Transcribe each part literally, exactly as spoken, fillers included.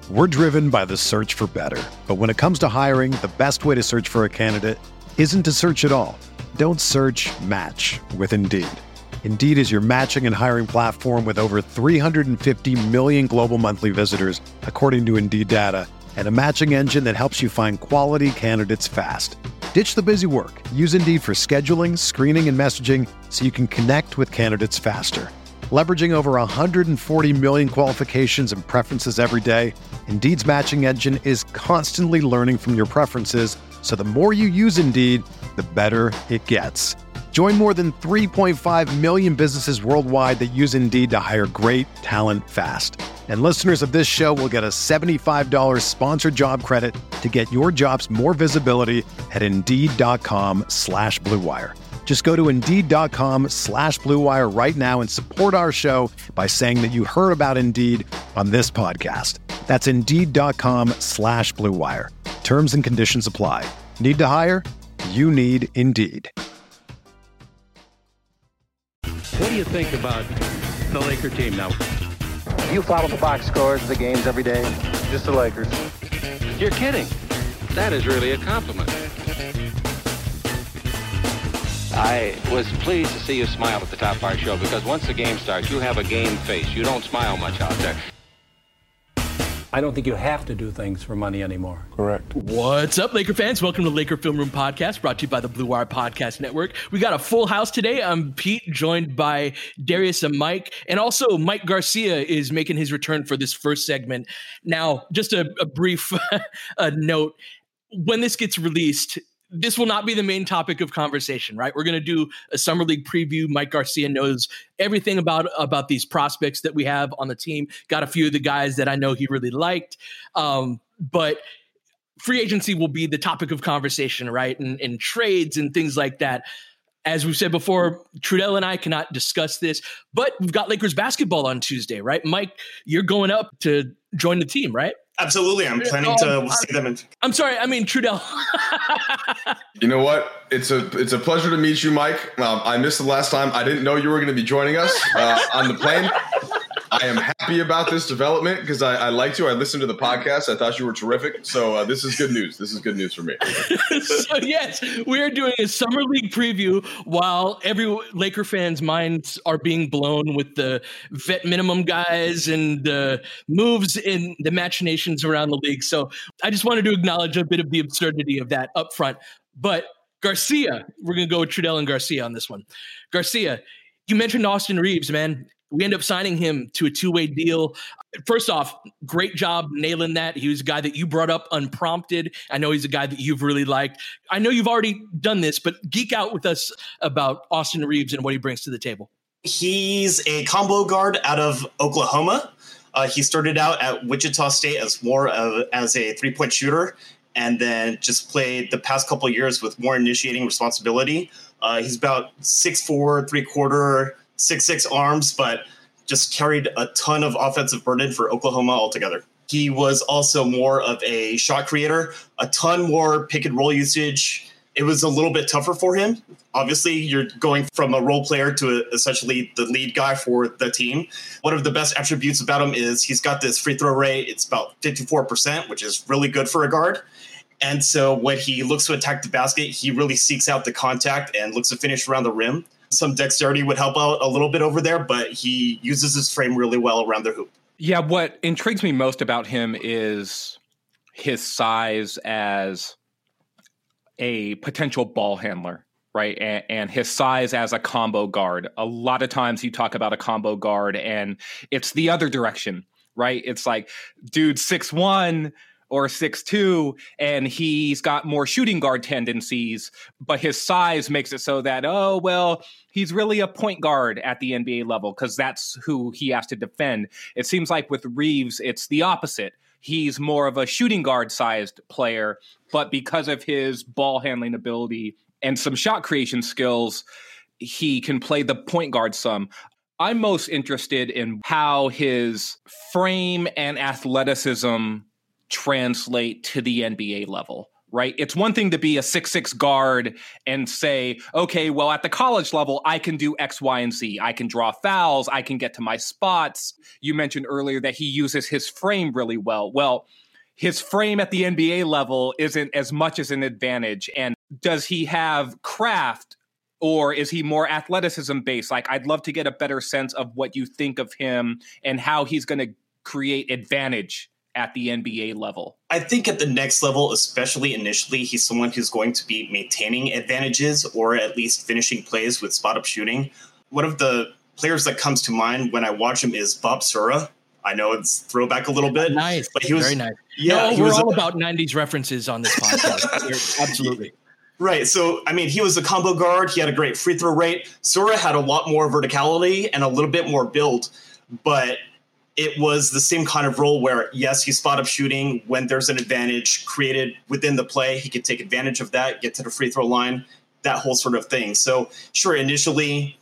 We're driven by the search for better. But when it comes to hiring, the best way to search for a candidate isn't to search at all. Don't search, match with Indeed. Indeed is your matching and hiring platform with over three hundred fifty million global monthly visitors, according to Indeed data, and a matching engine that helps you find quality candidates fast. Ditch the busy work. Use Indeed for scheduling, screening, and messaging so you can connect with candidates faster. Leveraging over one hundred forty million qualifications and preferences every day, Indeed's matching engine is constantly learning from your preferences, so the more you use Indeed, the better it gets. Join more than three point five million businesses worldwide that use Indeed to hire great talent fast. And listeners of this show will get a seventy-five dollars sponsored job credit to get your jobs more visibility at Indeed.com slash Blue Wire. Just go to Indeed.com slash Blue Wire right now and support our show by saying that you heard about Indeed on this podcast. That's Indeed.com slash Blue Wire. Terms and conditions apply. Need to hire? You need Indeed. What do you think about the Laker team now? You follow the box scores, the games every day? Just the Lakers. You're kidding. That is really a compliment. I was pleased to see you smile at the top of our show because once the game starts, you have a game face. You don't smile much out there. I don't think you have to do things for money anymore. Correct. What's up, Laker fans? Welcome to Laker Film Room Podcast, brought to you by the Blue Wire Podcast Network. We got a full house today. I'm Pete, joined by Darius and Mike. And also, Mike Garcia is making his return for this first segment. Now, just a, a brief a note. When this gets released, this will not be the main topic of conversation, right? We're going to do a Summer League preview. Mike Garcia knows everything about, about these prospects that we have on the team. Got a few of the guys that I know he really liked. Um, but free agency will be the topic of conversation, right? And, and trades and things like that. As we've said before, Trudell and I cannot discuss this, but we've got Lakers basketball on Tuesday, right? Mike, you're going up to join the team, right? Absolutely. I'm planning to see them. In- I'm sorry. I mean, Trudell. You know what? It's a it's a pleasure to meet you, Mike. Um, I missed the last time. I didn't know you were going to be joining us uh, on the plane. I am happy about this development because I, I liked you. I listened to the podcast. I thought you were terrific. So uh, this is good news. This is good news for me. So, yes, we are doing a Summer League preview while every Laker fan's minds are being blown with the vet minimum guys and the moves in the machinations around the league. So I just wanted to acknowledge a bit of the absurdity of that up front. But Garcia, we're going to go with Trudell and Garcia on this one. Garcia, you mentioned Austin Reeves, man. We end up signing him to a two-way deal. First off, great job nailing that. He was a guy that you brought up unprompted. I know he's a guy that you've really liked. I know you've already done this, but geek out with us about Austin Reeves and what he brings to the table. He's a combo guard out of Oklahoma. Uh, he started out at Wichita State as more of as a three-point shooter, and then just played the past couple of years with more initiating responsibility. Uh, he's about six four, three-quarter, six six arms, but just carried a ton of offensive burden for Oklahoma altogether. He was also more of a shot creator, a ton more pick and roll usage. It was a little bit tougher for him. Obviously, you're going from a role player to a, essentially the lead guy for the team. One of the best attributes about him is he's got this free throw rate. It's about fifty-four percent, which is really good for a guard. And so when he looks to attack the basket, he really seeks out the contact and looks to finish around the rim. Some dexterity would help out a little bit over there, but he uses his frame really well around the hoop. Yeah, what intrigues me most about him is his size as a potential ball handler, right? And, and his size as a combo guard. A lot of times you talk about a combo guard and it's the other direction, right? It's like, dude, six one or six two, and he's got more shooting guard tendencies, but his size makes it so that, oh, well, he's really a point guard at the N B A level because that's who he has to defend. It seems like with Reeves, it's the opposite. He's more of a shooting guard sized player, but because of his ball handling ability and some shot creation skills, he can play the point guard some. I'm most interested in how his frame and athleticism translate to the N B A level, right? It's one thing to be a six six guard and say, okay, well, at the college level, I can do X, Y, and Z. I can draw fouls. I can get to my spots. You mentioned earlier that he uses his frame really well. Well, his frame at the N B A level isn't as much as an advantage. And does he have craft, or is he more athleticism based? Like, I'd love to get a better sense of what you think of him and how he's going to create advantage at the N B A level. I think at the next level, especially initially, he's someone who's going to be maintaining advantages or at least finishing plays with spot-up shooting. One of the players that comes to mind when I watch him is Bob Sura. I know it's throwback a little bit. Nice. But he was very nice. Yeah, no, he we're was all a, about nineties references on this podcast. Absolutely. Right. So, I mean, he was a combo guard. He had a great free throw rate. Sura had a lot more verticality and a little bit more build, but it was the same kind of role where, yes, he's spot up shooting when there's an advantage created within the play. He could take advantage of that, get to the free throw line, that whole sort of thing. So, sure, initially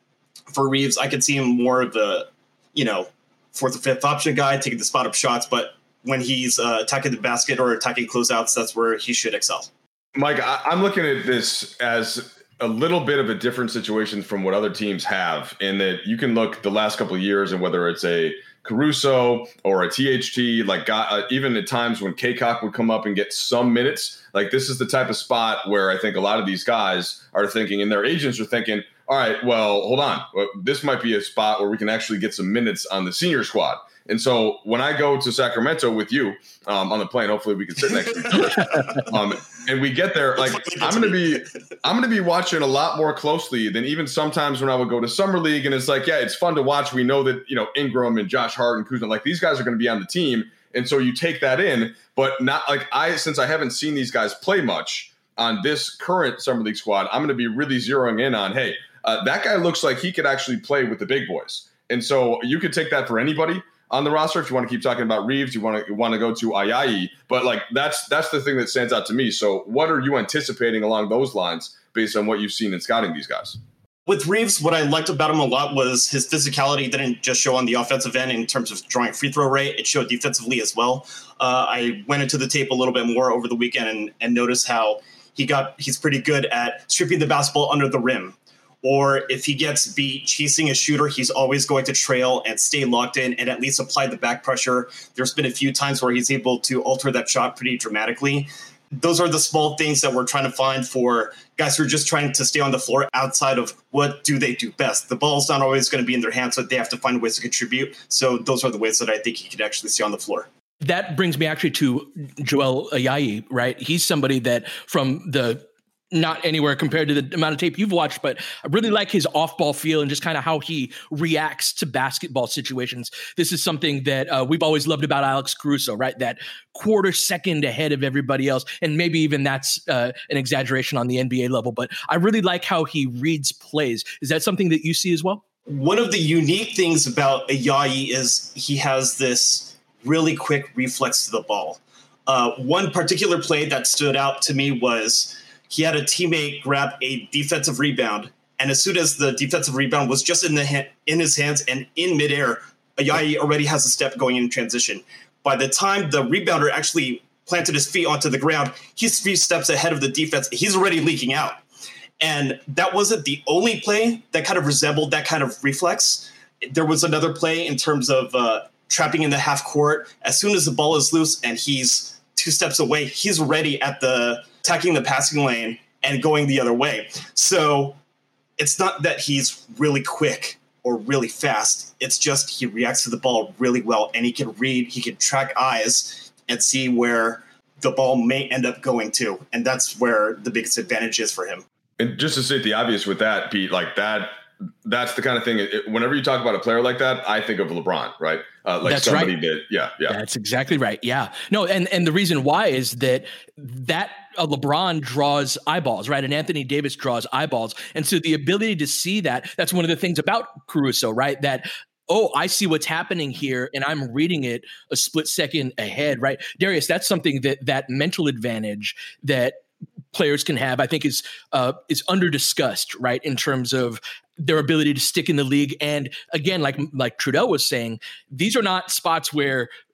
for Reeves, I could see him more of the, you know, fourth or fifth option guy taking the spot up shots. But when he's uh, attacking the basket or attacking closeouts, that's where he should excel. Mike, I- I'm looking at this as a little bit of a different situation from what other teams have, in that you can look the last couple of years and whether it's a Caruso or a T H T, like got, uh, even at times when K-Cock would come up and get some minutes, like this is the type of spot where I think a lot of these guys are thinking, and their agents are thinking, all right, well, hold on. This might be a spot where we can actually get some minutes on the senior squad. And so when I go to Sacramento with you um, on the plane, hopefully we can sit next to each other. Um, and we get there, like I'm going to be, I'm going to be watching a lot more closely than even sometimes when I would go to summer league. And it's like, yeah, it's fun to watch. We know that, you know, Ingram and Josh Hart and Kuzma, like these guys are going to be on the team. And so you take that in, but not like I, since I haven't seen these guys play much on this current summer league squad, I'm going to be really zeroing in on, hey, uh, that guy looks like he could actually play with the big boys. And so you could take that for anybody on the roster. If you want to keep talking about Reeves, you want to you want to go to Ayayi, but like that's that's the thing that stands out to me. So what are you anticipating along those lines based on what you've seen in scouting these guys? With Reeves, what I liked about him a lot was his physicality didn't just show on the offensive end in terms of drawing free throw rate. It showed defensively as well. Uh, I went into the tape a little bit more over the weekend and, and noticed how he got he's pretty good at stripping the basketball under the rim. Or if he gets beat chasing a shooter, he's always going to trail and stay locked in and at least apply the back pressure. There's been a few times where he's able to alter that shot pretty dramatically. Those are the small things that we're trying to find for guys who are just trying to stay on the floor outside of what do they do best. The ball's not always going to be in their hands, so they have to find ways to contribute. So those are the ways that I think he could actually stay on the floor. That brings me actually to Joel Ayayi, right? He's somebody that from the not anywhere compared to the amount of tape you've watched, but I really like his off-ball feel and just kind of how he reacts to basketball situations. This is something that uh, we've always loved about Alex Caruso, right? That quarter second ahead of everybody else. And maybe even that's uh, an exaggeration on the N B A level, but I really like how he reads plays. Is that something that you see as well? One of the unique things about Ayayi is he has this really quick reflex to the ball. Uh, one particular play that stood out to me was he had a teammate grab a defensive rebound, and as soon as the defensive rebound was just in the ha- in his hands and in midair, Ayayi already has a step going in transition. By the time the rebounder actually planted his feet onto the ground, he's three steps ahead of the defense. He's already leaking out. And that wasn't the only play that kind of resembled that kind of reflex. There was another play in terms of uh, trapping in the half court. As soon as the ball is loose and he's two steps away, he's already at the attacking the passing lane and going the other way. So it's not that he's really quick or really fast. It's just he reacts to the ball really well, and he can read, he can track eyes and see where the ball may end up going to. And that's where the biggest advantage is for him. And just to state the obvious with that, Pete, like that, that's the kind of thing. It, whenever you talk about a player like that, I think of LeBron, right? Uh, like that's somebody right. that, yeah, yeah. That's exactly right. Yeah. No, and, and the reason why is that that uh, LeBron draws eyeballs, right? And Anthony Davis draws eyeballs. And so the ability to see that, that's one of the things about Caruso, right? That, oh, I see what's happening here and I'm reading it a split second ahead, right? Darius, that's something that that mental advantage that players can have, I think is uh, is under discussed, right? In terms of their ability to stick in the league. And again, like like Trudell was saying, these are not spots where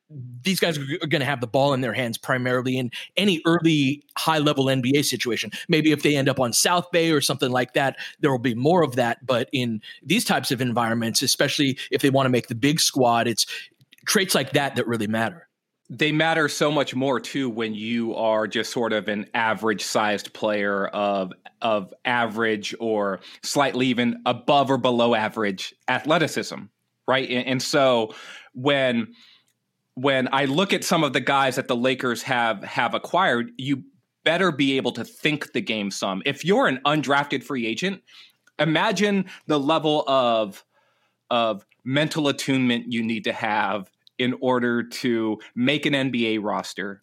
these guys are going to have the ball in their hands primarily in any early high-level N B A situation. Maybe if they end up on South Bay or something like that, there will be more of that. But in these types of environments, especially if they want to make the big squad, it's traits like that that really matter. They matter so much more, too, when you are just sort of an average-sized player of of average or slightly even above or below average athleticism, right? And, and so when when I look at some of the guys that the Lakers have have acquired, you better be able to think the game some. If you're an undrafted free agent, imagine the level of of mental attunement you need to have in order to make an N B A roster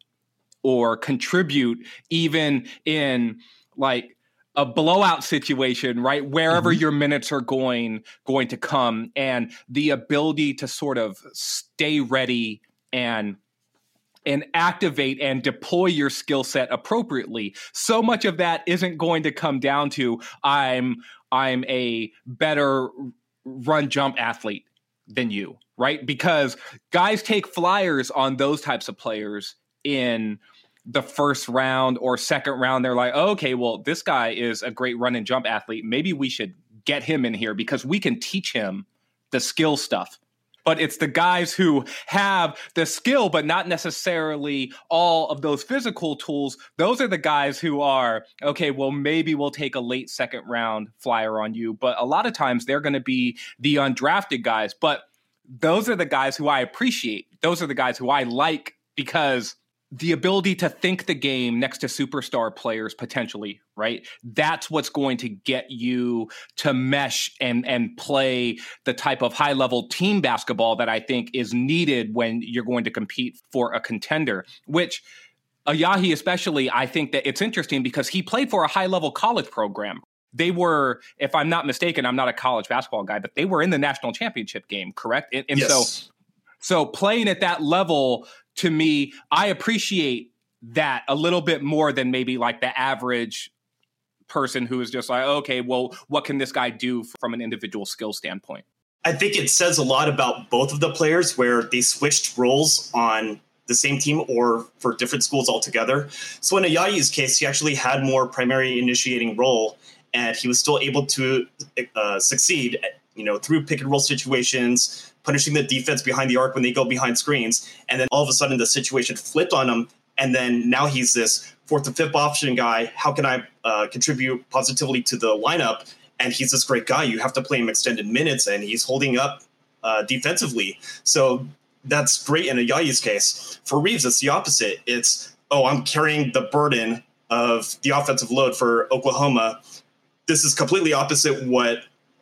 or contribute even in like a blowout situation, right? Wherever mm-hmm. your minutes are going, going to come, and the ability to sort of stay ready and and activate and deploy your skill set appropriately. So much of that isn't going to come down to I'm I'm a better run jump athlete than you, right? Because guys take flyers on those types of players in the first round or second round. They're like, oh, okay, well, this guy is a great run and jump athlete. Maybe we should get him in here because we can teach him the skill stuff. But it's the guys who have the skill, but not necessarily all of those physical tools. Those are the guys who are, okay, well, maybe we'll take a late second round flyer on you. But a lot of times they're going to be the undrafted guys. But those are the guys who I appreciate. Those are the guys who I like because the ability to think the game next to superstar players potentially, right? That's what's going to get you to mesh and and play the type of high-level team basketball that I think is needed when you're going to compete for a contender, which Ayayi especially, I think that it's interesting because he played for a high-level college program. They were, if I'm not mistaken, I'm not a college basketball guy, but they were in the national championship game, correct? And, and yes. so, so playing at that level, to me, I appreciate that a little bit more than maybe like the average person who is just like, okay, well, what can this guy do from an individual skill standpoint? I think it says a lot about both of the players where they switched roles on the same team or for different schools altogether. So in Ayayi's case, he actually had more primary initiating role, and he was still able to uh, succeed, you know, through pick and roll situations, punishing the defense behind the arc when they go behind screens. And then all of a sudden the situation flipped on him. And then now he's this fourth or fifth option guy. How can I uh, contribute positively to the lineup? And he's this great guy. You have to play him extended minutes, and he's holding up uh, defensively. So that's great in Ayayi's case. For Reeves, it's the opposite. It's, oh, I'm carrying the burden of the offensive load for Oklahoma. This is completely opposite what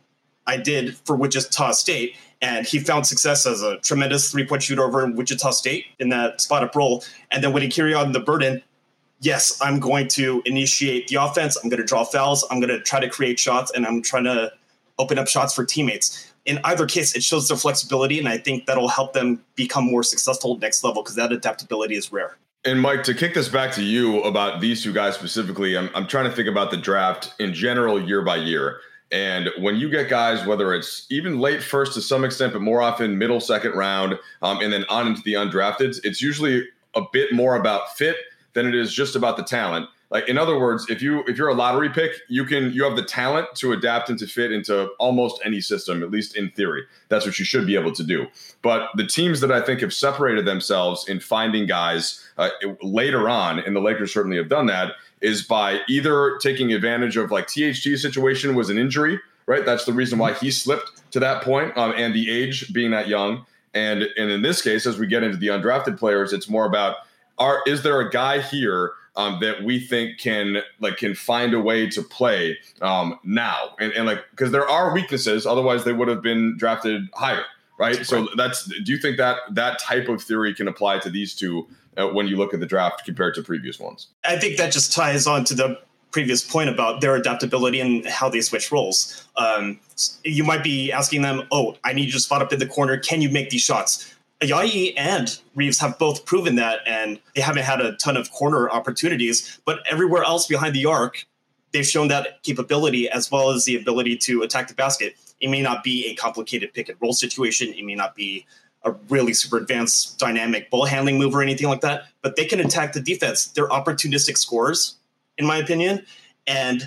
I did for Wichita State. And he found success as a tremendous three-point shooter over in Wichita State in that spot-up role. And then when he carried on the burden, yes, I'm going to initiate the offense. I'm going to draw fouls. I'm going to try to create shots, and I'm trying to open up shots for teammates. In either case, it shows their flexibility, and I think that'll help them become more successful next level because that adaptability is rare. And Mike, to kick this back to you about these two guys specifically, I'm, I'm trying to think about the draft in general year by year. And when you get guys, whether it's even late first to some extent, but more often middle second round, um, and then on into the undrafteds, it's usually a bit more about fit than it is just about the talent. Like, in other words, if you if you're a lottery pick, you can you have the talent to adapt and to fit into almost any system, at least in theory. That's what you should be able to do. But the teams that I think have separated themselves in finding guys uh, later on, and the Lakers certainly have done that, is by either taking advantage of, like, T H T's situation was an injury, right? That's the reason why he slipped to that point, um, and the age being that young. And and in this case, as we get into the undrafted players, it's more about, are is there a guy here um, that we think can like can find a way to play um, now? And, and like, because there are weaknesses, otherwise they would have been drafted higher, right? right? So that's, do you think that that type of theory can apply to these two uh, when you look at the draft compared to previous ones? I think that just ties on to the previous point about their adaptability and how they switch roles. Um, you might be asking them, oh, I need you to spot up in the corner. Can you make these shots? Ayayi and Reeves have both proven that, and they haven't had a ton of corner opportunities, but everywhere else behind the arc, they've shown that capability as well as the ability to attack the basket. It may not be a complicated pick and roll situation. It may not be a really super advanced dynamic ball handling move or anything like that, but they can attack the defense. They're opportunistic scorers, in my opinion. And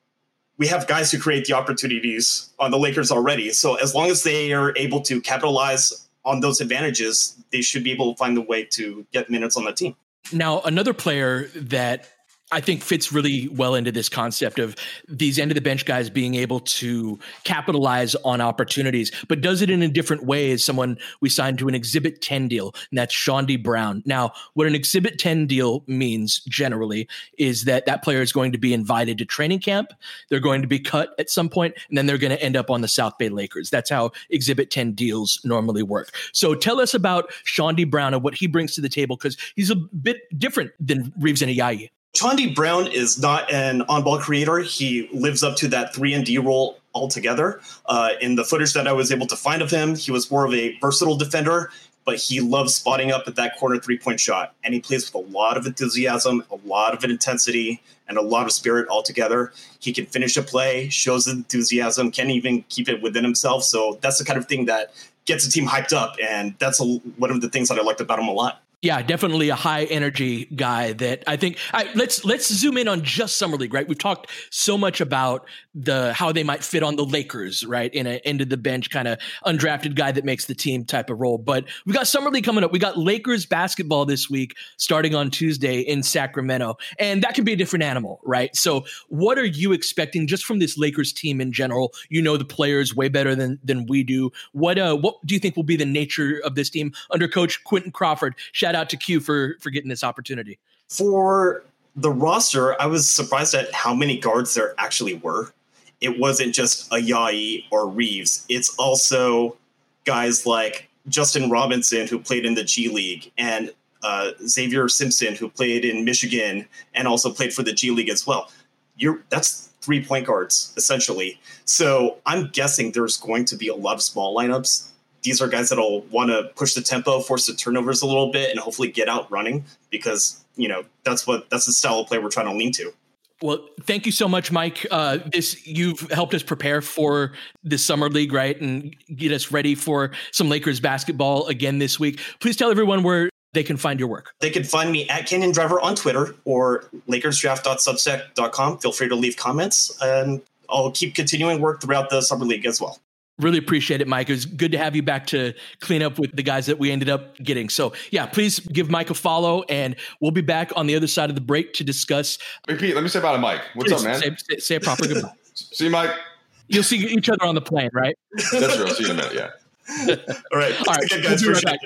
we have guys who create the opportunities on the Lakers already. So as long as they are able to capitalize on those advantages, they should be able to find the way to get minutes on the team. Now, another player that I think fits really well into this concept of these end of the bench guys being able to capitalize on opportunities, but does it in a different way as someone we signed to an Exhibit ten deal, and that's Chaundee Brown. Now, what an Exhibit ten deal means generally is that that player is going to be invited to training camp, they're going to be cut at some point, and then they're going to end up on the South Bay Lakers. That's how Exhibit ten deals normally work. So tell us about Chaundee Brown and what he brings to the table, because he's a bit different than Reeves and Ayayi. Chaundee Brown is not an on-ball creator. He lives up to that three and D role altogether. Uh, in the footage that I was able to find of him, he was more of a versatile defender, but he loves spotting up at that corner three-point shot. And he plays with a lot of enthusiasm, a lot of intensity, and a lot of spirit altogether. He can finish a play, shows enthusiasm, can't even keep it within himself. So that's the kind of thing that gets a team hyped up. And that's a, one of the things that I liked about him a lot. Yeah, definitely a high energy guy that I think I, let's let's zoom in on just Summer League, right? We've talked so much about the how they might fit on the Lakers, right? In an end of the bench kind of undrafted guy that makes the team type of role. But we got Summer League coming up. We got Lakers basketball this week starting on Tuesday in Sacramento. And that can be a different animal, right? So what are you expecting just from this Lakers team in general? You know the players way better than than we do. What uh what do you think will be the nature of this team under Coach Quentin Crawford? Shout out to Q for, for getting this opportunity. For the roster, I was surprised at how many guards there actually were. It wasn't just Ayayi or Reeves. It's also guys like Justin Robinson, who played in the G League, and uh, Xavier Simpson, who played in Michigan and also played for the G League as well. You're, that's three point guards, essentially. So I'm guessing there's going to be a lot of small lineups. These are guys that'll want to push the tempo, force the turnovers a little bit, and hopefully get out running because, you know, that's what that's the style of play we're trying to lean to. Well, thank you so much, Mike. Uh, this you've helped us prepare for the Summer League, right, and get us ready for some Lakers basketball again this week. Please tell everyone where they can find your work. They can find me at Canyon Driver on Twitter or lakers draft dot substack dot com. Feel free to leave comments, and I'll keep continuing work throughout the Summer League as well. Really appreciate it, Mike. It was good to have you back to clean up with the guys that we ended up getting. So, yeah, please give Mike a follow, and we'll be back on the other side of the break to discuss. Hey, Pete, let me say about it, Mike. What's Please, up, man? Say, say, say a proper goodbye. See you, Mike. You'll see each other on the plane, right? That's real. See you in a minute, yeah. All right. All right. Good, guys. We'll be right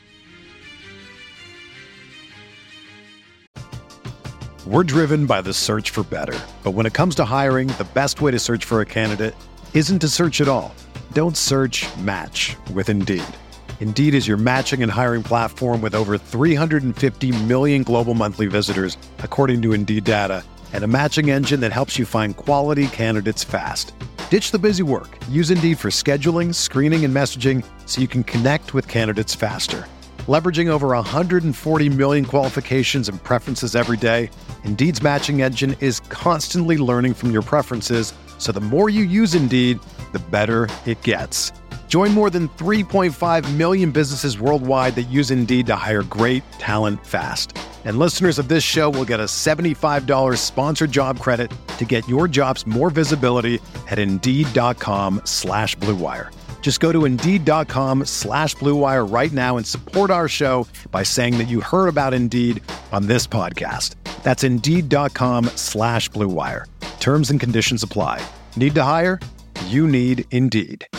back. We're driven by the search for better. But when it comes to hiring, the best way to search for a candidate isn't to search at all. Don't search, match with Indeed. Indeed is your matching and hiring platform with over three hundred fifty million global monthly visitors, according to Indeed data, and a matching engine that helps you find quality candidates fast. Ditch the busy work. Use Indeed for scheduling, screening, and messaging so you can connect with candidates faster. Leveraging over one hundred forty million qualifications and preferences every day, Indeed's matching engine is constantly learning from your preferences, so the more you use Indeed, the better it gets. Join more than three point five million businesses worldwide that use Indeed to hire great talent fast. And listeners of this show will get a seventy-five dollars sponsored job credit to get your jobs more visibility at Indeed.com slash Blue Wire. Just go to Indeed.com slash Blue Wire right now and support our show by saying that you heard about Indeed on this podcast. That's Indeed.com slash Blue Wire. Terms and conditions apply. Need to hire? You need Indeed.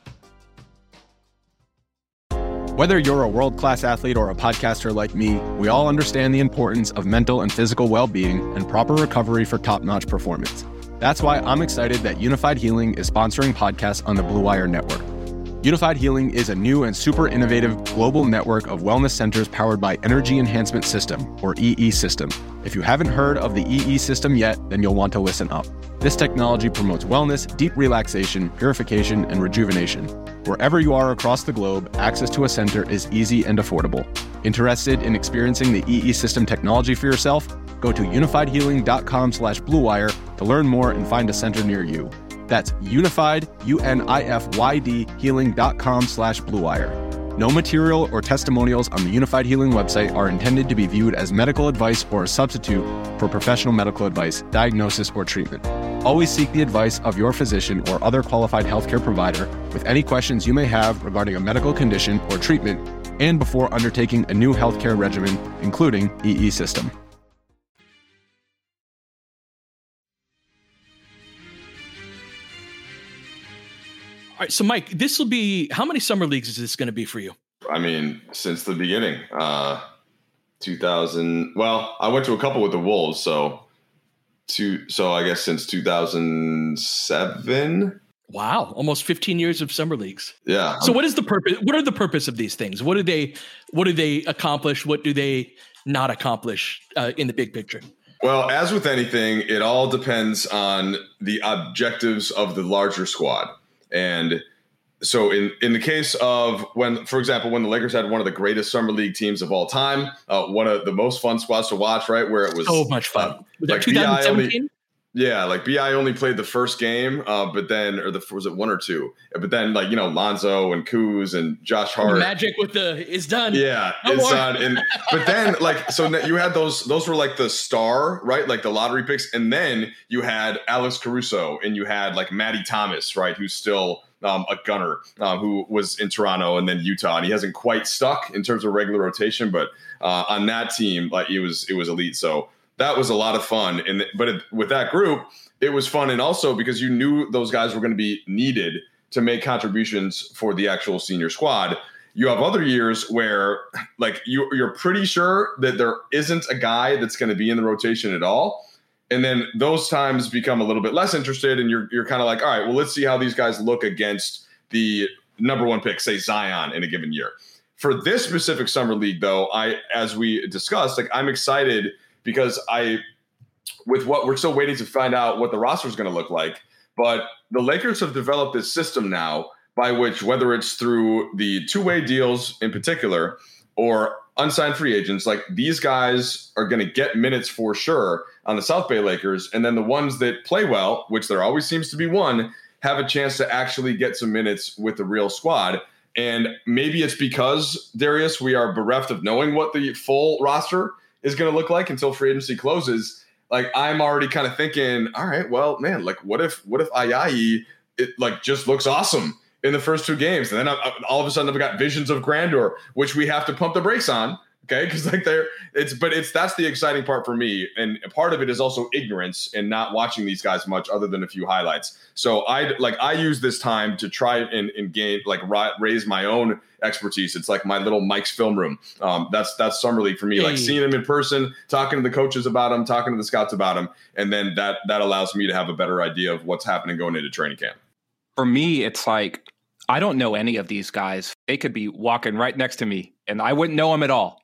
Whether you're a world-class athlete or a podcaster like me, we all understand the importance of mental and physical well-being and proper recovery for top-notch performance. That's why I'm excited that Unified Healing is sponsoring podcasts on the Blue Wire Network. Unified Healing is a new and super innovative global network of wellness centers powered by Energy Enhancement System, or E E System. If you haven't heard of the E E System yet, then you'll want to listen up. This technology promotes wellness, deep relaxation, purification, and rejuvenation. Wherever you are across the globe, access to a center is easy and affordable. Interested in experiencing the E E System technology for yourself? Go to unified healing dot com slash blue wire to learn more and find a center near you. That's unified, U N I F Y D, healing.com slash blue wire. No material or testimonials on the Unified Healing website are intended to be viewed as medical advice or a substitute for professional medical advice, diagnosis, or treatment. Always seek the advice of your physician or other qualified healthcare provider with any questions you may have regarding a medical condition or treatment and before undertaking a new healthcare regimen, including E E system. All right, so Mike, this will be, how many summer leagues is this going to be for you? I mean, since the beginning, uh, two thousand. Well, I went to a couple with the Wolves, so two. So I guess since two thousand seven. Wow, almost fifteen years of summer leagues. Yeah. So what is the purpose? What are the purpose of these things? What do they? What do they accomplish? What do they not accomplish uh, in the big picture? Well, as with anything, it all depends on the objectives of the larger squad. And so in, in the case of when, for example, when the Lakers had one of the greatest summer league teams of all time, uh, one of the most fun squads to watch, right? Where it was so much fun. Uh, was like that twenty seventeen? Yeah, like B I only played the first game, uh, but then, or the was it one or two? But then, like, you know, Lonzo and Kuz and Josh Hart. The magic with the is done. Yeah, no it's more. done. And but then, like, so you had those; those were like the star, right? Like the lottery picks, and then you had Alex Caruso, and you had like Matty Thomas, right? Who's still um, a gunner, um, who was in Toronto and then Utah, and he hasn't quite stuck in terms of regular rotation, but uh, on that team, like it was, it was elite. So that was a lot of fun. And but it, with that group, it was fun, and also because you knew those guys were going to be needed to make contributions for the actual senior squad. You have other years where, like, you, you're pretty sure that there isn't a guy that's going to be in the rotation at all, and then those times become a little bit less interested, and you're you're kind of like, all right, well, let's see how these guys look against the number one pick, say Zion, in a given year. For this specific summer league, though, I as we discussed, like, I'm excited because I. With what we're still waiting to find out what the roster is going to look like. But the Lakers have developed this system now by which, whether it's through the two-way deals in particular or unsigned free agents, like these guys are going to get minutes for sure on the South Bay Lakers. And then the ones that play well, which there always seems to be one, have a chance to actually get some minutes with the real squad. And maybe it's because, Darius, we are bereft of knowing what the full roster is going to look like until free agency closes. Like, I'm already kind of thinking, all right, well, man, like, what if, what if Ayayi, it like just looks awesome in the first two games, and then I, all of a sudden I've got visions of grandeur, which we have to pump the brakes on, okay? Because like they're, it's, but it's that's the exciting part for me, and part of it is also ignorance and not watching these guys much, other than a few highlights. So I like I use this time to try and, and gain like ri- raise my own expertise. It's like my little Mike's film room. Um, that's that's summer league for me. Hey. Like seeing him in person, talking to the coaches about him, talking to the scouts about him, and then that that allows me to have a better idea of what's happening going into training camp. For me, it's like I don't know any of these guys. They could be walking right next to me, and I wouldn't know them at all.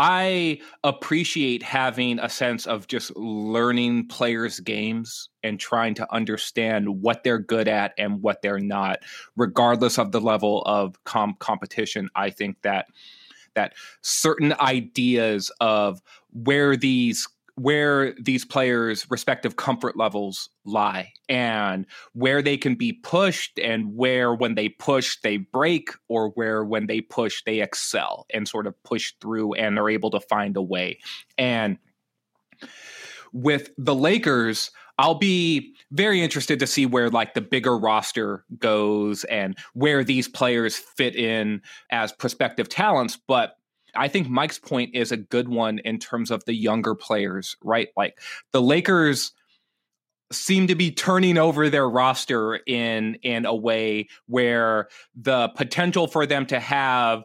I appreciate having a sense of just learning players' games and trying to understand what they're good at and what they're not, regardless of the level of com- competition. I think that that certain ideas of where these where these players' respective comfort levels lie and where they can be pushed and where when they push they break, or where when they push they excel and sort of push through and are able to find a way. And with the Lakers, I'll be very interested to see where like the bigger roster goes and where these players fit in as prospective talents. But I think Mike's point is a good one in terms of the younger players, right? Like the Lakers seem to be turning over their roster in in a way where the potential for them to have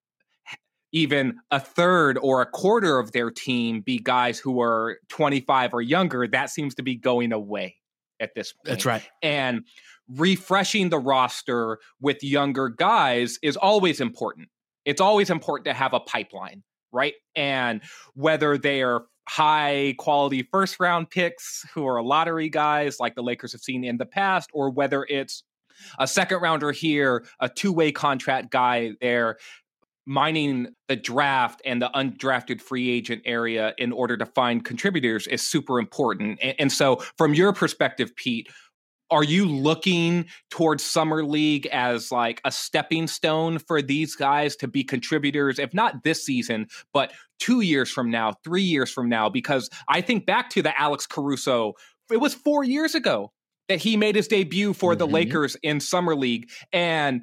even a third or a quarter of their team be guys who are twenty-five or younger, that seems to be going away at this point. That's right. And refreshing the roster with younger guys is always important. It's always important to have a pipeline, right? And whether they are high quality first round picks who are lottery guys like the Lakers have seen in the past, or whether it's a second rounder here, a two-way contract guy there, mining the draft and the undrafted free agent area in order to find contributors is super important. And, and so from your perspective, Pete, Are you looking towards Summer League as like a stepping stone for these guys to be contributors, if not this season, but two years from now, three years from now? Because I think back to the Alex Caruso, it was four years ago that he made his debut for mm-hmm. the Lakers in Summer League. And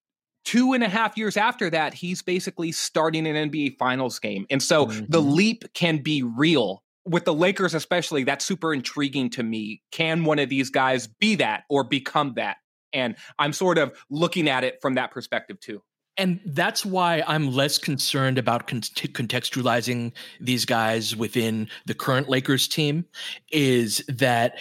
two and a half years after that, he's basically starting an N B A Finals game. And so mm-hmm. the leap can be real. With the Lakers especially, that's super intriguing to me. Can one of these guys be that or become that? And I'm sort of looking at it from that perspective too. And that's why I'm less concerned about con- contextualizing these guys within the current Lakers team, is that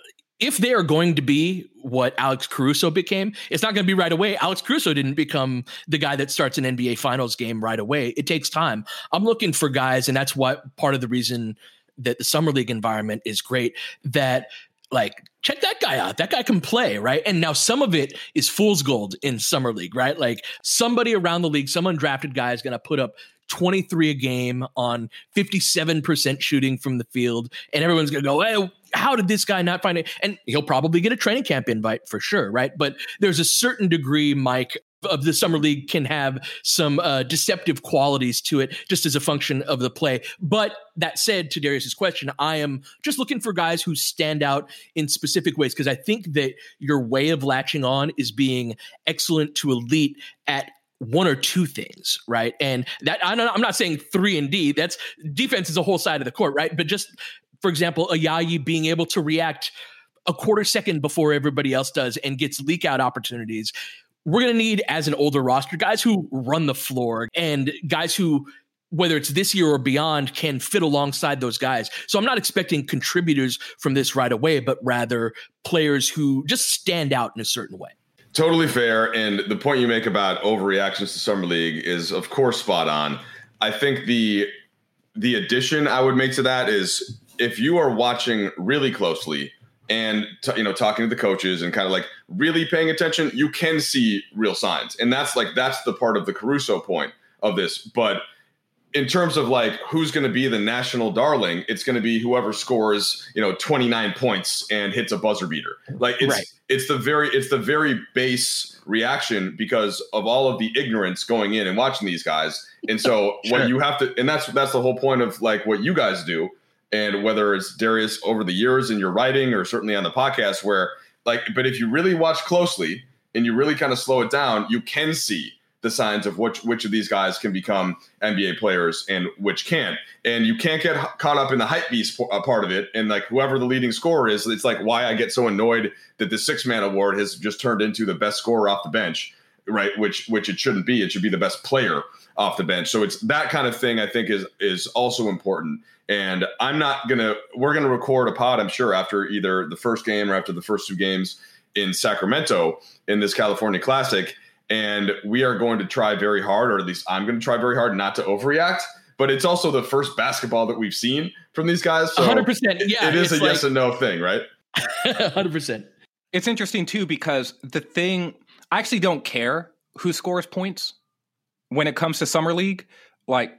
if they are going to be what Alex Caruso became, it's not going to be right away. Alex Caruso didn't become the guy that starts an N B A Finals game right away. It takes time. I'm looking for guys, and that's what part of the reason that the Summer League environment is great, that like, check that guy out. That guy can play, right? And now some of it is fool's gold in Summer League, right? Like somebody around the league, some undrafted guy is going to put up twenty-three a game on fifty-seven percent shooting from the field. And everyone's going to go, hey, how did this guy not find it? And he'll probably get a training camp invite for sure, right? But there's a certain degree, Mike, of the Summer League can have some uh, deceptive qualities to it just as a function of the play. But that said, to Darius's question, I am just looking for guys who stand out in specific ways, because I think that your way of latching on is being excellent to elite at one or two things, right? And that I'm not saying three and D. That's defense is a whole side of the court, right? But just, for example, Ayayi being able to react a quarter second before everybody else does and gets leak out opportunities. We're going to need, as an older roster, guys who run the floor and guys who, whether it's this year or beyond, can fit alongside those guys. So I'm not expecting contributors from this right away, but rather players who just stand out in a certain way. Totally fair. And the point you make about overreactions to Summer League is, of course, spot on. I think the the addition I would make to that is, if you are watching really closely and, t- you know, talking to the coaches and kind of like really paying attention, you can see real signs. And that's like, that's the part of the Caruso point of this. But in terms of like, who's going to be the national darling, it's going to be whoever scores, you know, twenty-nine points and hits a buzzer beater. Like it's, right. it's the very, it's the very base reaction because of all of the ignorance going in and watching these guys. And so sure. when you have to, and that's, that's the whole point of like what you guys do. And whether it's Darius over the years in your writing or certainly on the podcast, where like, but if you really watch closely and you really kind of slow it down, you can see the signs of which which of these guys can become N B A players and which can't. And you can't get caught up in the hype beast part of it. And like whoever the leading scorer is, it's like why I get so annoyed that the six man award has just turned into the best scorer off the bench, right? Which which it shouldn't be. It should be the best player off the bench. So it's that kind of thing I think is is also important. And I'm not going to, we're going to record a pod, I'm sure, after either the first game or after the first two games in Sacramento in this California Classic. And we are going to try very hard, or at least I'm going to try very hard not to overreact. But it's also the first basketball that we've seen from these guys. So one hundred percent. Yeah, it is a like, yes and no thing, right? one hundred percent. It's interesting, too, because the thing, I actually don't care who scores points when it comes to Summer League. Like,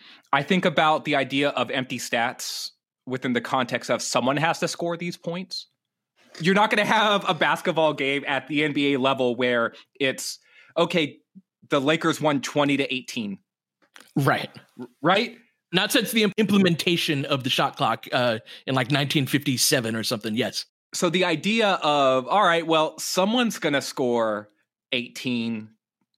I think about the idea of empty stats within the context of someone has to score these points. You're not going to have a basketball game at the N B A level where it's, okay, the Lakers won twenty to eighteen. Right. Right? Not since the implementation of the shot clock uh, in like nineteen fifty-seven or something. Yes. So the idea of, all right, well, someone's going to score eighteen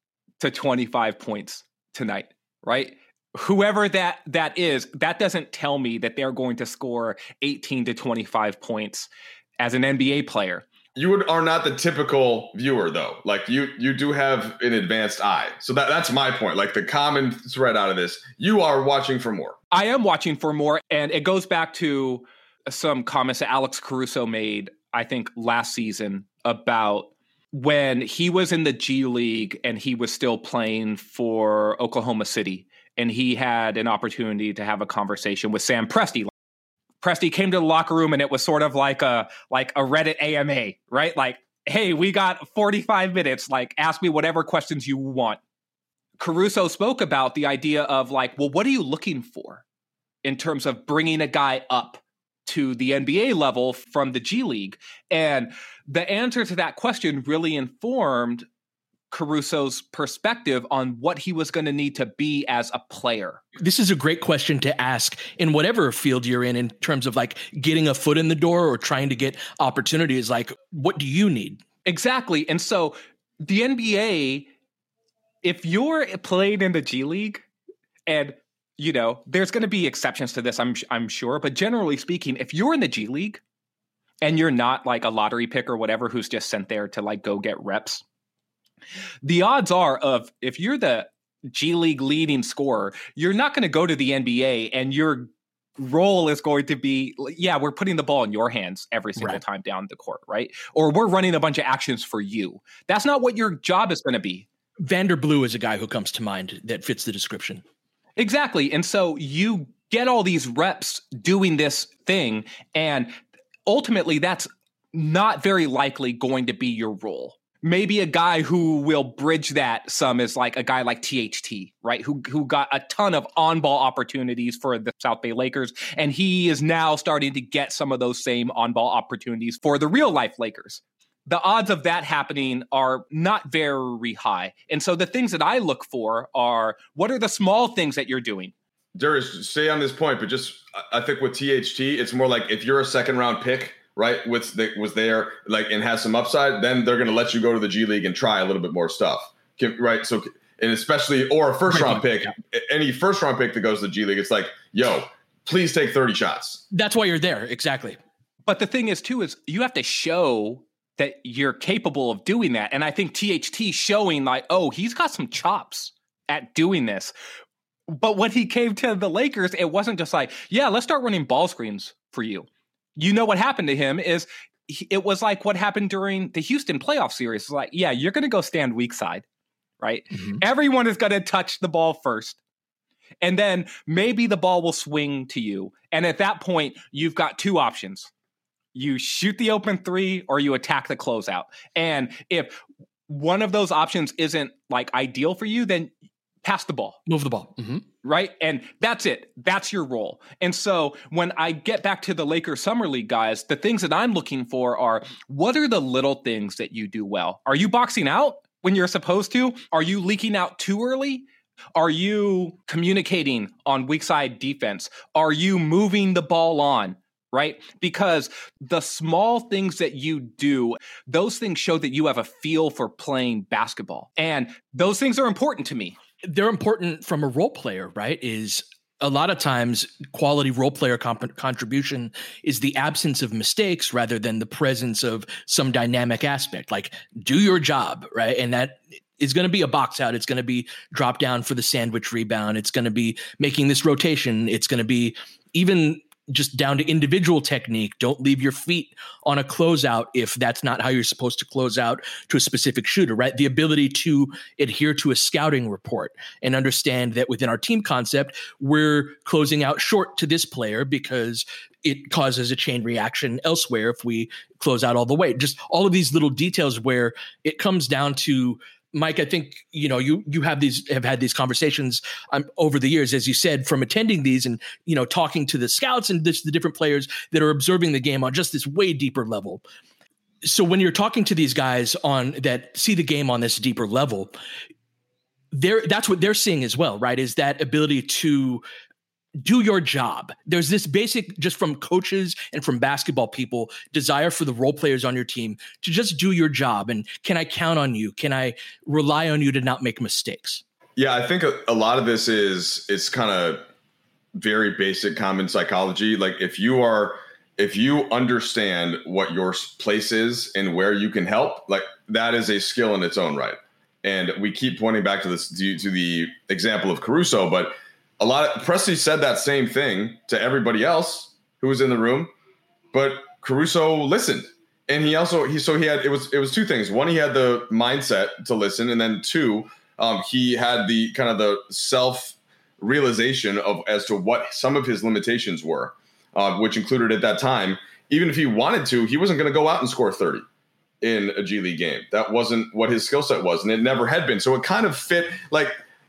to twenty-five points tonight, right? Whoever that that is, that doesn't tell me that they're going to score eighteen to twenty-five points as an N B A player. You would, are not the typical viewer, though. Like you, you do have an advanced eye. So that, that's my point. Like the common thread out of this, you are watching for more. I am watching for more. And it goes back to some comments that Alex Caruso made, I think, last season about when he was in the G League and he was still playing for Oklahoma City. And he had an opportunity to have a conversation with Sam Presti. Presti came to the locker room and it was sort of like a like a Reddit A M A, right? Like, hey, we got forty-five minutes. Like, ask me whatever questions you want. Caruso spoke about the idea of like, well, what are you looking for in terms of bringing a guy up to the N B A level from the G League? And the answer to that question really informed Caruso's perspective on what he was going to need to be as a player. This is a great question to ask in whatever field you're in, in terms of like getting a foot in the door or trying to get opportunities. Like, what do you need? Exactly. And so the N B A, if you're playing in the G League, and, you know, there's going to be exceptions to this, I'm I'm sure, but generally speaking, if you're in the G League and you're not like a lottery pick or whatever who's just sent there to like go get reps, the odds are of if you're the G League leading scorer, you're not going to go to the N B A and your role is going to be, yeah, we're putting the ball in your hands every single right. time down the court, right? Or we're running a bunch of actions for you. That's not what your job is going to be. Vander Blue is a guy who comes to mind that fits the description. Exactly. And so you get all these reps doing this thing, and ultimately that's not very likely going to be your role. Maybe a guy who will bridge that some is like a guy like T H T, right? Who who got a ton of on-ball opportunities for the South Bay Lakers, and he is now starting to get some of those same on-ball opportunities for the real-life Lakers. The odds of that happening are not very high. And so the things that I look for are, what are the small things that you're doing? Darius, stay on this point, but just I think with T H T, it's more like if you're a second-round pick, right, with the, was there like and has some upside, then they're going to let you go to the G League and try a little bit more stuff, right? So, and especially, or a first round pick, any first round pick that goes to the G League, it's like, yo, please take thirty shots. That's why you're there, exactly. But the thing is, too, is you have to show that you're capable of doing that, and I think T H T showing like, oh, he's got some chops at doing this. But when he came to the Lakers, it wasn't just like, yeah, let's start running ball screens for you. You know what happened to him is it was like what happened during the Houston playoff series. It's like, yeah, you're going to go stand weak side, right? Mm-hmm. Everyone is going to touch the ball first. And then maybe the ball will swing to you. And at that point, you've got two options. You shoot the open three or you attack the closeout. And if one of those options isn't like ideal for you, then pass the ball. Move the ball. Mm-hmm. Right? And that's it. That's your role. And so when I get back to the Lakers Summer League guys, the things that I'm looking for are, what are the little things that you do well? Are you boxing out when you're supposed to? Are you leaking out too early? Are you communicating on weak side defense? Are you moving the ball on? Right? Because the small things that you do, those things show that you have a feel for playing basketball. And those things are important to me. They're important from a role player, right? Is a lot of times quality role player comp- contribution is the absence of mistakes rather than the presence of some dynamic aspect. Like, do your job, right? And that is going to be a box out. It's going to be drop down for the sandwich rebound. It's going to be making this rotation. It's going to be even just down to individual technique. Don't leave your feet on a closeout if that's not how you're supposed to close out to a specific shooter, right? The ability to adhere to a scouting report and understand that within our team concept, we're closing out short to this player because it causes a chain reaction elsewhere if we close out all the way. Just all of these little details where it comes down to, Mike, I think, you know, you you have these have had these conversations um, over the years, as you said, from attending these and, you know, talking to the scouts and this, the different players that are observing the game on just this way deeper level. So when you're talking to these guys on that see the game on this deeper level, they're that's what they're seeing as well, right? Is that ability to do your job. There's this basic, just from coaches and from basketball people, desire for the role players on your team to just do your job. And can I count on you? Can I rely on you to not make mistakes? Yeah, I think a, a lot of this is, it's kind of very basic common psychology. Like if you are, if you understand what your place is and where you can help, like that is a skill in its own right. And we keep pointing back to this, to, to the example of Caruso, but a lot of Presti said that same thing to everybody else who was in the room, but Caruso listened. And he also, he, so he had, it was, it was two things. One, he had the mindset to listen. And then two, um, he had the kind of the self realization of as to what some of his limitations were, uh, which included at that time, even if he wanted to, he wasn't going to go out and score thirty in a G League game. That wasn't what his skill set was. And it never had been. So it kind of fit like,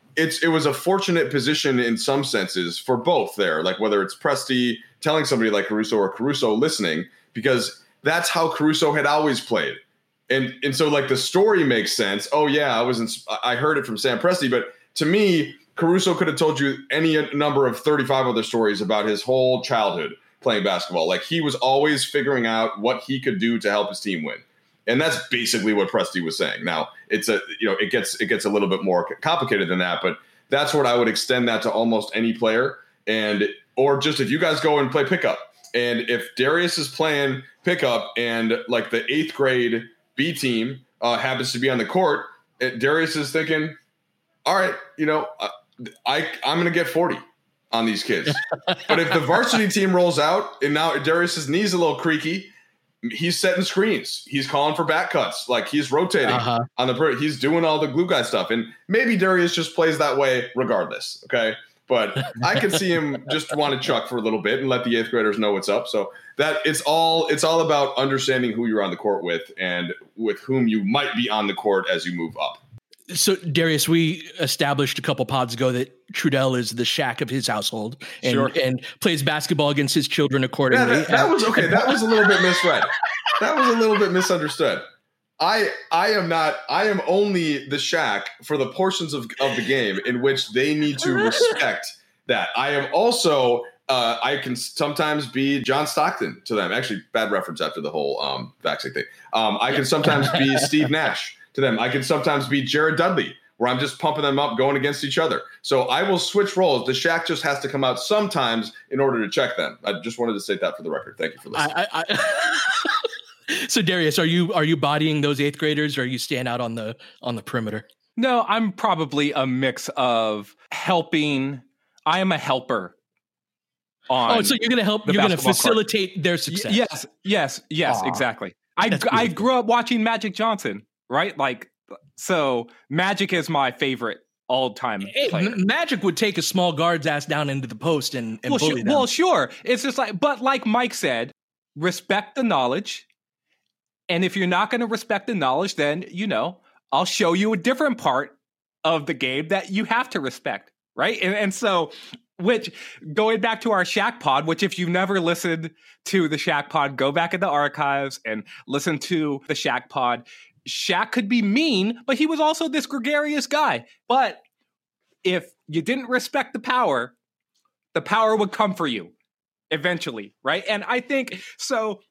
it's it was a fortunate position in some senses for both there, like whether it's Presti telling somebody like Caruso or Caruso listening, because that's how Caruso had always played. And and so like the story makes sense. Oh yeah, I was in, I heard it from Sam Presti, but to me, Caruso could have told you any number of thirty-five other stories about his whole childhood playing basketball. Like he was always figuring out what he could do to help his team win. And that's basically what Presti was saying. Now it's a, you know, it gets, it gets a little bit more complicated than that, but that's what I would extend that to almost any player. And, or just if you guys go and play pickup, and if Darius is playing pickup and like the eighth grade B team uh, happens to be on the court, it, Darius is thinking, all right, you know, I, I'm going to get forty on these kids. But if the varsity team rolls out and now Darius's knee's a little creaky, he's setting screens. He's calling for back cuts. Like he's rotating uh-huh. on the perimeter. He's doing all the glue guy stuff. And maybe Darius just plays that way regardless. Okay. But I could see him just want to chuck for a little bit and let the eighth graders know what's up. So that it's all, it's all about understanding who you're on the court with and with whom you might be on the court as you move up. So Darius, we established a couple pods ago that Trudell is the Shaq of his household and, sure. and plays basketball against his children accordingly. Yeah, that, that was okay. That was a little bit misread. That was a little bit misunderstood. I I am not. I am only the Shaq for the portions of, of the game in which they need to respect that. I am also. Uh, I can sometimes be John Stockton to them. Actually, bad reference after the whole um, vaccine thing. Um, I can sometimes be Steve Nash to them. I can sometimes be Jared Dudley, where I'm just pumping them up, going against each other. So I will switch roles. The Shaq just has to come out sometimes in order to check them. I just wanted to state that for the record. Thank you for listening. I, I, I So Darius, are you are you bodying those eighth graders, or are you staying out on the on the perimeter? No, I'm probably a mix of helping. I am a helper. On oh, so you're going to help. You're going to facilitate court. Their success. Y- yes, yes, yes, Aww. exactly. I I grew up watching Magic Johnson, right? Like, so Magic is my favorite all-time hey, player. M- Magic would take a small guard's ass down into the post and, and well, bully sh- them. Well, sure. It's just like, but like Mike said, respect the knowledge. And if you're not going to respect the knowledge, then, you know, I'll show you a different part of the game that you have to respect, right? And, and so, which, going back to our Shaq pod, which if you've never listened to the Shaq pod, go back in the archives and listen to the Shaq pod. Shaq could be mean, but he was also this gregarious guy. But if you didn't respect the power, the power would come for you eventually, right? And I think, so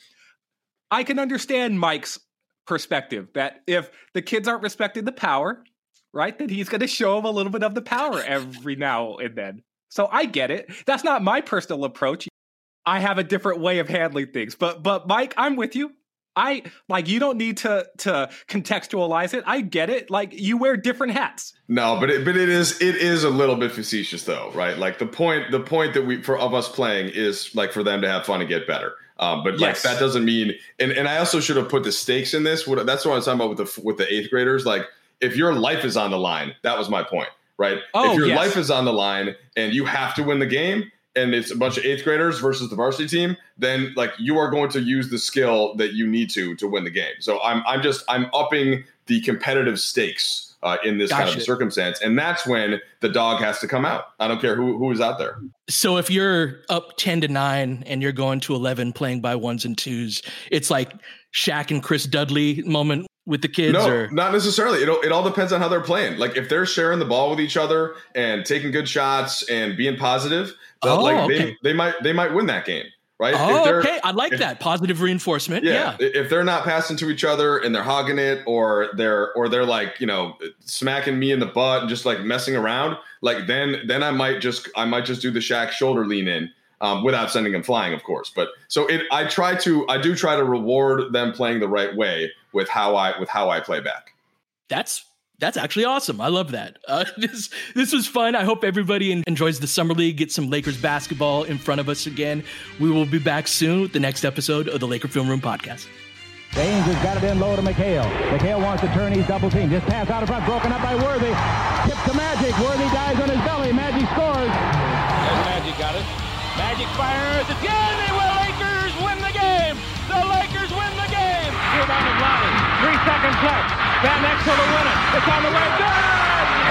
I can understand Mike's perspective that if the kids aren't respecting the power, right, then he's going to show them a little bit of the power every now and then. So I get it. That's not my personal approach. I have a different way of handling things. But but Mike, I'm with you. I like you don't need to to contextualize it. I get it. Like you wear different hats. No, but it, but it is it is a little bit facetious though, right? Like the point the point that we for of us playing is like for them to have fun and get better. Um, but like yes. that doesn't mean. And, and I also should have put the stakes in this. What, that's what I was talking about with the with the eighth graders. Like if your life is on the line, that was my point. Right. Oh, if your yes. life is on the line and you have to win the game and it's a bunch of eighth graders versus the varsity team, then like you are going to use the skill that you need to to win the game. So I'm I'm just I'm upping the competitive stakes uh, in this gotcha. kind of circumstance. And that's when the dog has to come out. I don't care who who is out there. So if you're up ten to nine and you're going to eleven playing by ones and twos, it's like Shaq and Chris Dudley moment with the kids? No, or? Not necessarily. It, it all depends on how they're playing. Like if they're sharing the ball with each other and taking good shots and being positive, oh, like okay. they, they might they might win that game, right? Oh, okay. I like if, that positive reinforcement. Yeah, yeah. If they're not passing to each other and they're hogging it, or they're or they're like you know smacking me in the butt and just like messing around, like then then I might just I might just do the Shaq shoulder lean in. Um, without sending them flying, of course. But so it, I try to, I do try to reward them playing the right way with how I, with how I play back. That's, that's actually awesome. I love that. Uh, this, this was fun. I hope everybody enjoys the summer league, get some Lakers basketball in front of us again. We will be back soon with the next episode of the Laker Film Room podcast. Baines has got it in low to McHale. McHale wants to turn. He's double team. Just pass out in front, broken up by Worthy. Tip to Magic. Worthy dies on his belly. Magic scores. There's Magic got it. Magic fires again. They will. Lakers win the game. The Lakers win the game. Rebound of Lonnie. Three seconds left. Van Exel to win it. It's on the way. Good.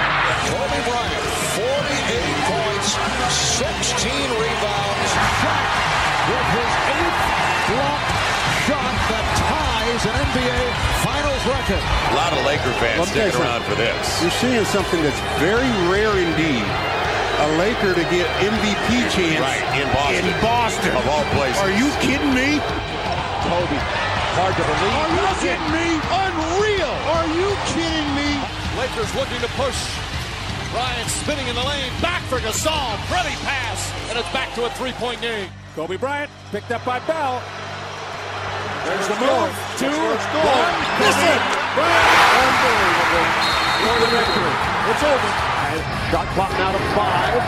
Kobe Bryant, forty-eight points, sixteen rebounds. Shaq with his eighth block shot that ties an N B A Finals record. A lot of Laker fans well, sticking around for this. You're seeing something that's very rare indeed. A Laker to get M V P chance right, in Boston. In Boston. Of all places. Are you kidding me? Kobe, hard to believe. Are you kidding me? Unreal. Are you kidding me? Lakers looking to push. Bryant spinning in the lane. Back for Gasol. Pretty pass. And it's back to a three-point game. Kobe Bryant picked up by Bell. There's the move. Two, one. Miss it. Unbelievable. For the victory. It's over. Shot clock now to five.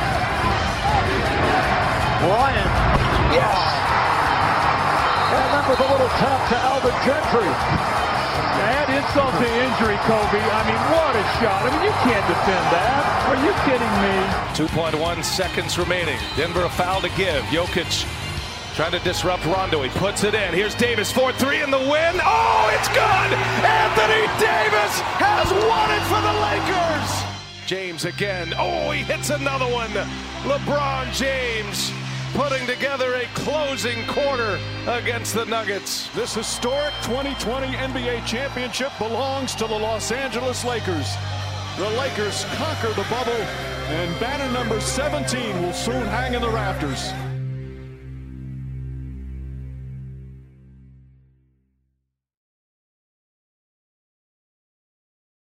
Bryant. Yes. And that was a little tap to Alvin Gentry. Add insult to injury, Kobe. I mean, what a shot. I mean, you can't defend that. Are you kidding me? two point one seconds remaining. Denver a foul to give. Jokic trying to disrupt Rondo. He puts it in. Here's Davis, four three in the win. Oh, it's good! Anthony Davis has won it for the Lakers! James again. Oh, he hits another one. LeBron James putting together a closing quarter against the Nuggets. This historic twenty twenty N B A championship belongs to the Los Angeles Lakers. The Lakers conquer the bubble, and banner number seventeen will soon hang in the rafters.